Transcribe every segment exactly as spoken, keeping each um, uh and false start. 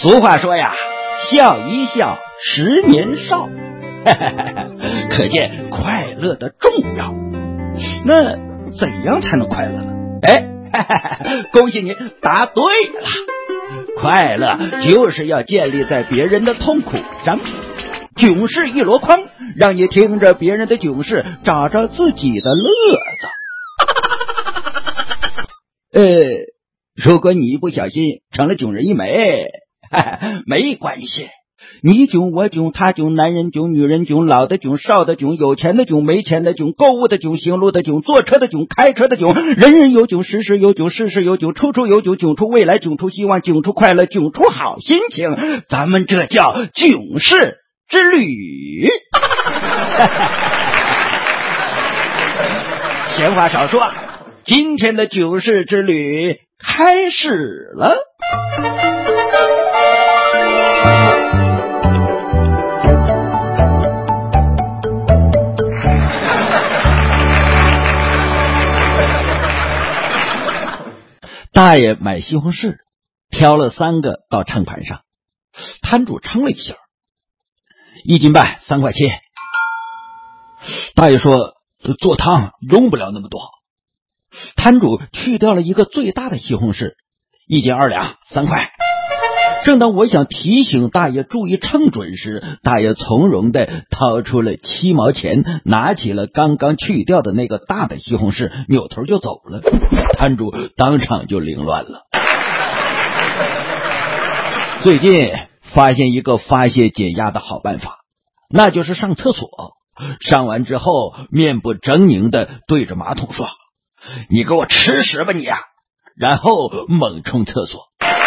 俗话说呀，笑一笑，十年少。可见快乐的重要。那怎样才能快乐呢？哎，恭喜你答对了。快乐就是要建立在别人的痛苦上，囧事一箩筐，让你听着别人的囧事，找着自己的乐子。呃，如果你一不小心成了囧人一枚，没关系，你囧我囧他囧，男人囧女人囧，老的囧少的囧，有钱的囧没钱的囧，购物的囧，行路的囧，坐车的囧，开车的囧，人人有囧，时时有囧，事事有囧，处处有囧，囧出未来，囧出希望，囧出快乐，囧出好心情，咱们这叫囧事之旅。闲话少说，今天的囧事之旅开始了。大爷买西红柿，挑了三个到称盘上，摊主称了一下，一斤半，三块七。大爷说做汤用不了那么多。摊主去掉了一个最大的西红柿，一斤二两，三块。正当我想提醒大爷注意称准时，大爷从容地掏出了七毛钱，拿起了刚刚去掉的那个大的西红柿，扭头就走了。摊主当场就凌乱了。最近发现一个发泄解压的好办法，那就是上厕所。上完之后面部狰狞地对着马桶说，你给我吃屎吧你呀！然后猛冲厕所。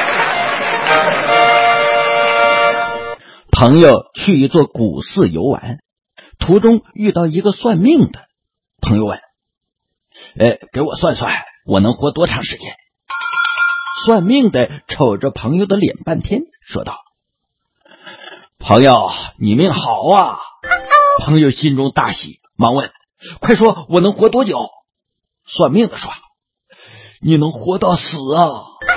朋友去一座古寺游玩，途中遇到一个算命的。朋友问，哎，给我算算我能活多长时间？算命的瞅着朋友的脸半天，说道，朋友你命好啊。朋友心中大喜，忙问，快说我能活多久？算命的说，你能活到死啊。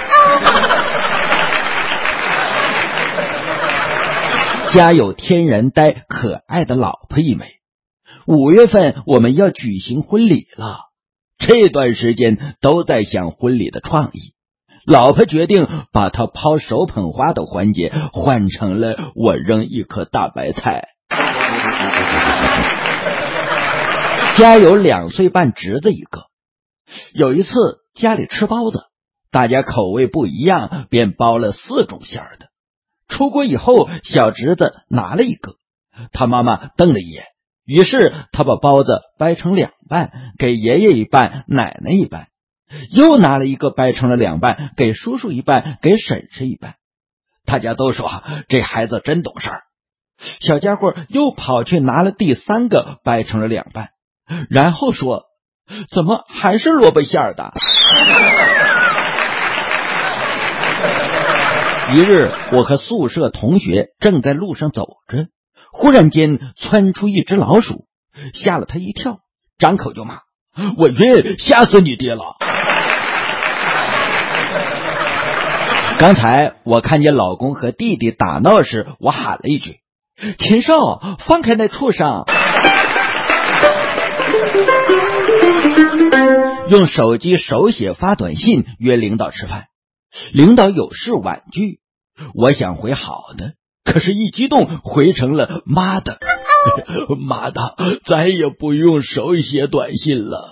家有天然呆可爱的老婆一枚，五月份我们要举行婚礼了，这段时间都在想婚礼的创意。老婆决定把她抛手捧花的环节换成了我扔一颗大白菜。家有两岁半侄子一个，有一次家里吃包子，大家口味不一样，便包了四种馅儿的。出锅以后，小侄子拿了一个，他妈妈瞪了一眼，于是他把包子掰成两半，给爷爷一半，奶奶一半，又拿了一个掰成了两半，给叔叔一半，给婶婶一半。大家都说这孩子真懂事儿。小家伙又跑去拿了第三个，掰成了两半，然后说，怎么还是萝卜馅儿的？一日，我和宿舍同学正在路上走着，忽然间窜出一只老鼠，吓了他一跳，张口就骂，我晕，吓死你爹了。刚才我看见老公和弟弟打闹时，我喊了一句，禽兽，放开那畜生。用手机手写发短信约领导吃饭，领导有事婉拒，我想回好的，可是一激动回成了妈的。妈的，再也不用手写短信了。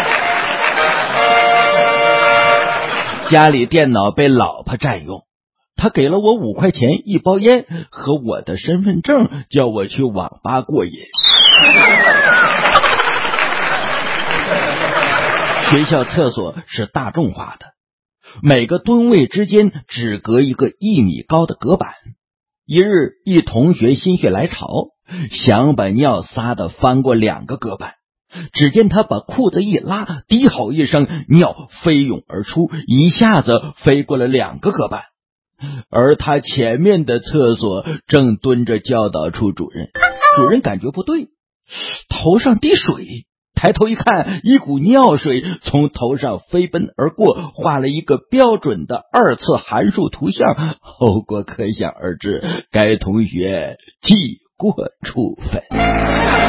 家里电脑被老婆占用，他给了我五块钱一包烟和我的身份证，叫我去网吧过瘾。学校厕所是大众化的，每个蹲位之间只隔一个一米高的隔板。一日，一同学心血来潮，想把尿撒得翻过两个隔板，只见他把裤子一拉，低吼一声，尿飞涌而出，一下子飞过了两个隔板。而他前面的厕所正蹲着教导处主任，主任感觉不对，头上滴水， 抬头一看，一股尿水从头上飞奔而过，画了一个标准的二次函数图像，后果可想而知，该同学记过处分。